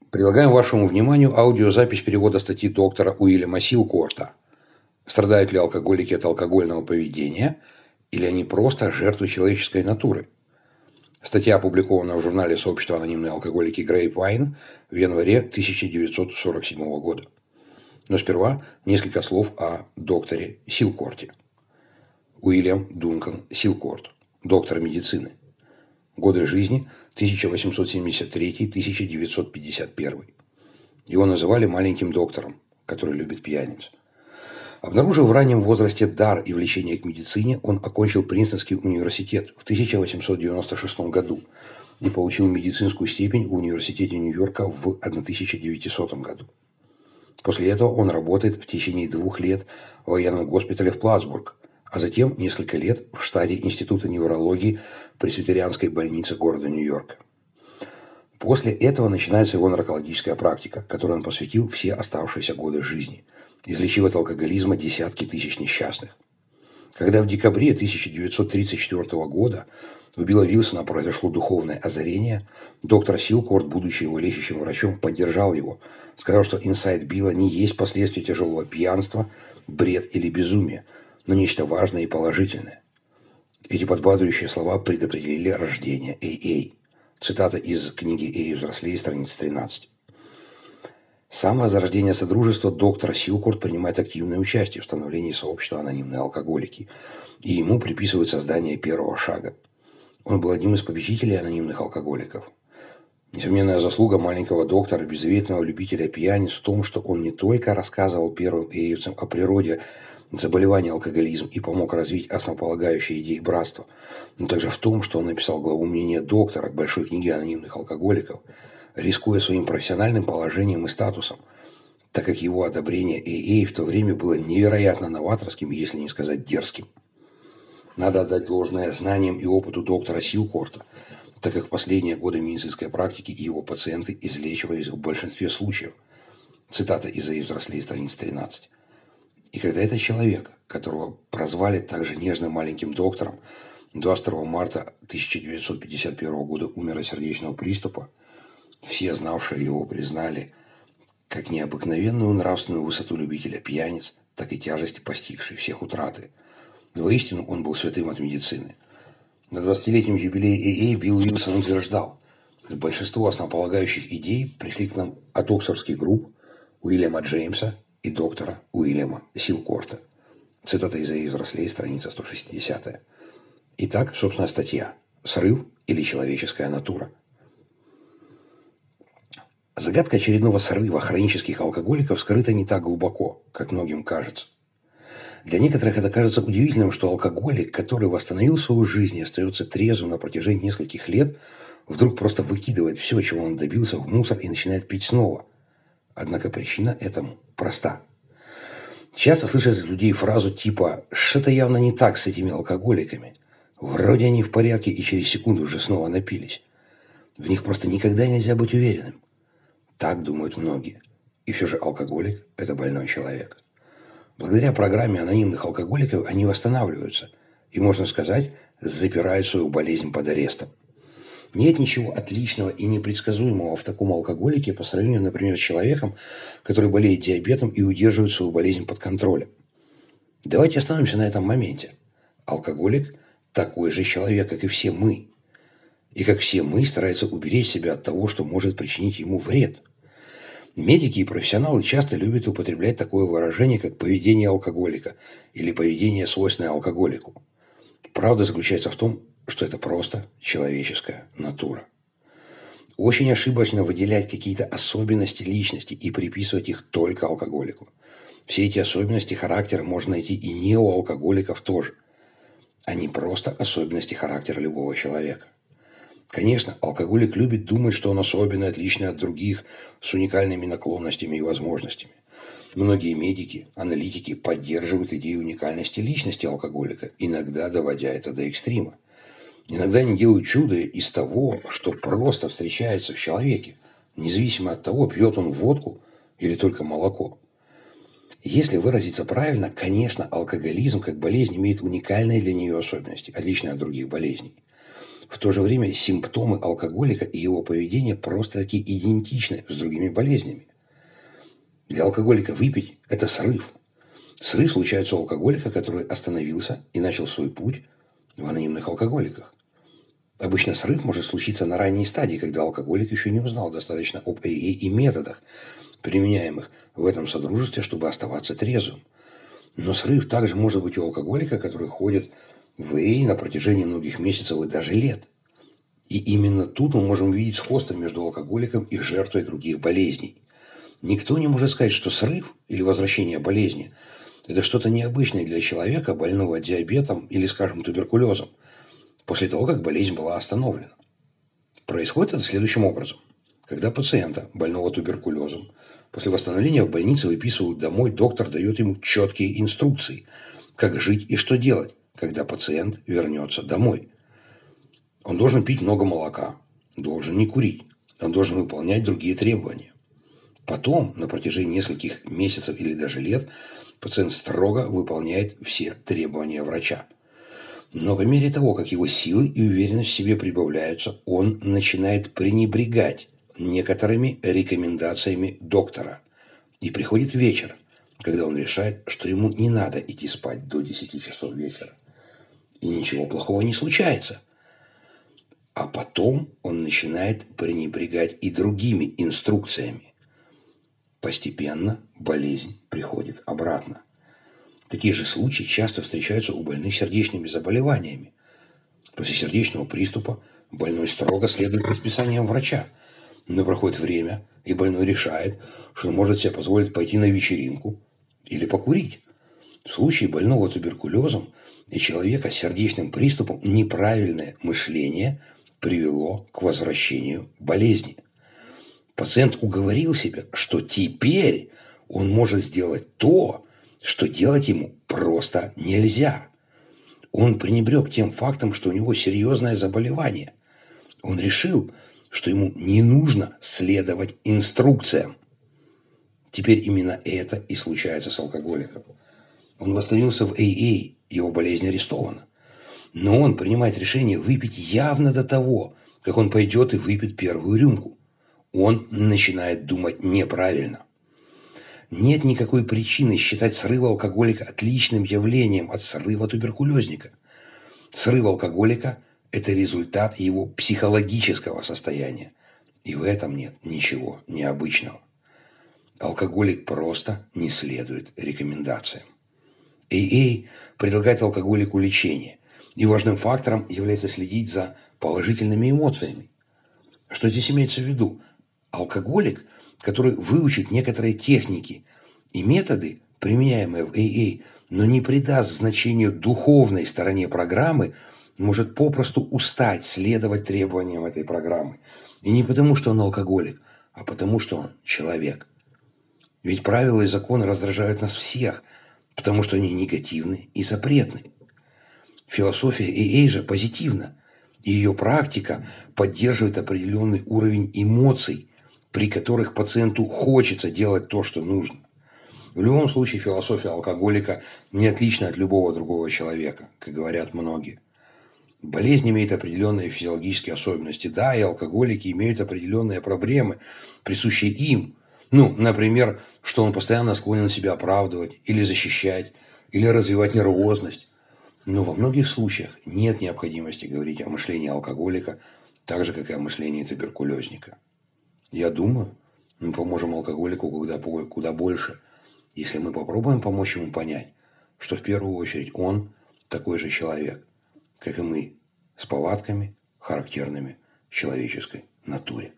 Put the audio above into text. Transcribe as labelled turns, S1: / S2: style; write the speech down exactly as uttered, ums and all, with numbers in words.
S1: Предлагаем вашему вниманию аудиозапись перевода статьи доктора Уильяма Силкорта. Страдают ли алкоголики от алкогольного поведения, или они просто жертвы человеческой натуры? Статья опубликована в журнале сообщества анонимные алкоголики Grapevine в январе тысяча девятьсот сорок седьмого года. Но сперва несколько слов о докторе Силкорте. Уильям Дункан Силкорт, доктор медицины. Годы жизни тысяча восемьсот семьдесят третий — тысяча девятьсот пятьдесят первый. Его называли маленьким доктором, который любит пьяниц. Обнаружив в раннем возрасте дар и влечение к медицине, он окончил Принстонский университет в тысяча восемьсот девяносто шестом году и получил медицинскую степень в университете Нью-Йорка в тысяча девятисотом году. После этого он работает в течение двух лет в военном госпитале в Платсбург, а затем несколько лет в штате Института неврологии Пресвитерианской больницы города Нью-Йорка. После этого начинается его наркологическая практика, которой он посвятил все оставшиеся годы жизни, излечив от алкоголизма десятки тысяч несчастных. Когда в декабре тысяча девятьсот тридцать четвёртого года у Билла Вилсона произошло духовное озарение, доктор Силкорт, будучи его лечащим врачом, поддержал его, сказав, что инсайт Билла не есть последствия тяжелого пьянства, бред или безумия, но нечто важное и положительное. Эти подбадривающие слова предопределили рождение эй эй. Цитата из книги «Эй, взрослей», страница тринадцать. С самого зарождения Содружества доктор Силкорт принимает активное участие в становлении сообщества анонимные алкоголики, и ему приписывают создание первого шага. Он был одним из победителей анонимных алкоголиков. Несомненная заслуга маленького доктора, беззаветного любителя пьяниц, в том, что он не только рассказывал первым эйевцам о природе заболевания алкоголизм и помог развить основополагающие идеи братства, но также в том, что он написал главу мнения доктора к большой книге анонимных алкоголиков, рискуя своим профессиональным положением и статусом, так как его одобрение эй эй в то время было невероятно новаторским, если не сказать дерзким. Надо отдать должное знаниям и опыту доктора Силкорта, так как в последние годы медицинской практики его пациенты излечивались в большинстве случаев. Цитата из «Эй, взрослей», страница тринадцать. И когда этот человек, которого прозвали также нежным маленьким доктором, двадцать второго марта тысяча девятьсот пятьдесят первого года умер от сердечного приступа, все знавшие его признали как необыкновенную нравственную высоту любителя пьяниц, так и тяжесть постигшей всех утраты. Воистину, он был святым от медицины. На двадцатилетнем юбилее эй эй Билл Вилсон утверждал: большинство основополагающих идей пришли к нам от оксфордских групп Уильяма Джеймса и доктора Уильяма Силкорта. Цитата из «Эй, взрослей», страница сто шестидесятая. Итак, собственно, статья «Срыв или человеческая натура». Загадка очередного срыва хронических алкоголиков скрыта не так глубоко, как многим кажется. Для некоторых это кажется удивительным, что алкоголик, который восстановил свою жизнь и остается трезвым на протяжении нескольких лет, вдруг просто выкидывает все, чего он добился, в мусор и начинает пить снова. Однако причина этому проста. Часто слышат от людей фразу типа «что-то явно не так с этими алкоголиками». Вроде они в порядке и через секунду уже снова напились. В них просто никогда нельзя быть уверенным. Так думают многие. И все же алкоголик – это больной человек. Благодаря программе анонимных алкоголиков они восстанавливаются и, можно сказать, запирают свою болезнь под арестом. Нет ничего отличного и непредсказуемого в таком алкоголике по сравнению, например, с человеком, который болеет диабетом и удерживает свою болезнь под контролем. Давайте остановимся на этом моменте. Алкоголик – такой же человек, как и все мы. И как все мы старается уберечь себя от того, что может причинить ему вред. Медики и профессионалы часто любят употреблять такое выражение, как поведение алкоголика или поведение, свойственное алкоголику. Правда заключается в том, что это просто человеческая натура. Очень ошибочно выделять какие-то особенности личности и приписывать их только алкоголику. Все эти особенности характера можно найти и не у алкоголиков тоже. Они просто особенности характера любого человека. Конечно, алкоголик любит думать, что он особенный, отличный от других, с уникальными наклонностями и возможностями. Многие медики, аналитики поддерживают идею уникальности личности алкоголика, иногда доводя это до экстрима. Иногда они делают чудо из того, что просто встречается в человеке, независимо от того, пьет он водку или только молоко. Если выразиться правильно, конечно, алкоголизм как болезнь имеет уникальные для нее особенности, отличные от других болезней. В то же время симптомы алкоголика и его поведение просто-таки идентичны с другими болезнями. Для алкоголика выпить – это срыв. Срыв случается у алкоголика, который остановился и начал свой путь в анонимных алкоголиках. Обычно срыв может случиться на ранней стадии, когда алкоголик еще не узнал достаточно об эй эй и методах, применяемых в этом содружестве, чтобы оставаться трезвым. Но срыв также может быть у алкоголика, который ходит в эй эй на протяжении многих месяцев и даже лет. И именно тут мы можем увидеть сходство между алкоголиком и жертвой других болезней. Никто не может сказать, что срыв или возвращение болезни – это что-то необычное для человека, больного диабетом или, скажем, туберкулезом, после того, как болезнь была остановлена. Происходит это следующим образом. Когда пациента, больного туберкулезом, после восстановления в больнице выписывают домой, доктор дает ему четкие инструкции, как жить и что делать, когда пациент вернется домой. Он должен пить много молока, должен не курить, он должен выполнять другие требования. Потом, на протяжении нескольких месяцев или даже лет, пациент строго выполняет все требования врача. Но по мере того, как его силы и уверенность в себе прибавляются, он начинает пренебрегать некоторыми рекомендациями доктора. И приходит вечер, когда он решает, что ему не надо идти спать до десяти часов вечера. И ничего плохого не случается. А потом он начинает пренебрегать и другими инструкциями. Постепенно болезнь приходит обратно. Такие же случаи часто встречаются у больных сердечными заболеваниями. После сердечного приступа больной строго следует предписаниям врача. Но проходит время, и больной решает, что он может себе позволить пойти на вечеринку или покурить. В случае больного туберкулезом и человека с сердечным приступом неправильное мышление привело к возвращению болезни. Пациент уговорил себя, что теперь он может сделать то, что делать ему просто нельзя. Он пренебрег тем фактом, что у него серьезное заболевание. Он решил, что ему не нужно следовать инструкциям. Теперь именно это и случается с алкоголиком. Он восстановился в эй эй, его болезнь арестована. Но он принимает решение выпить явно до того, как он пойдет и выпьет первую рюмку. Он начинает думать неправильно. Нет никакой причины считать срыв алкоголика отличным явлением от срыва туберкулезника. Срыв алкоголика – это результат его психологического состояния. И в этом нет ничего необычного. Алкоголик просто не следует рекомендациям. эй эй предлагает алкоголику лечение. И важным фактором является следить за положительными эмоциями. Что здесь имеется в виду? Алкоголик, который выучит некоторые техники и методы, применяемые в эй эй, но не придаст значению духовной стороне программы, может попросту устать следовать требованиям этой программы. И не потому, что он алкоголик, а потому, что он человек. Ведь правила и законы раздражают нас всех, потому что они негативны и запретны. Философия эй эй же позитивна, и ее практика поддерживает определенный уровень эмоций, при которых пациенту хочется делать то, что нужно. В любом случае, философия алкоголика не отлична от любого другого человека, как говорят многие. Болезнь имеет определенные физиологические особенности. Да, и алкоголики имеют определенные проблемы, присущие им. Ну, например, что он постоянно склонен себя оправдывать или защищать, или развивать нервозность. Но во многих случаях нет необходимости говорить о мышлении алкоголика, так же, как и о мышлении туберкулезника. Я думаю, мы поможем алкоголику куда, куда больше, если мы попробуем помочь ему понять, что в первую очередь он такой же человек, как и мы, с повадками, характерными человеческой натуре.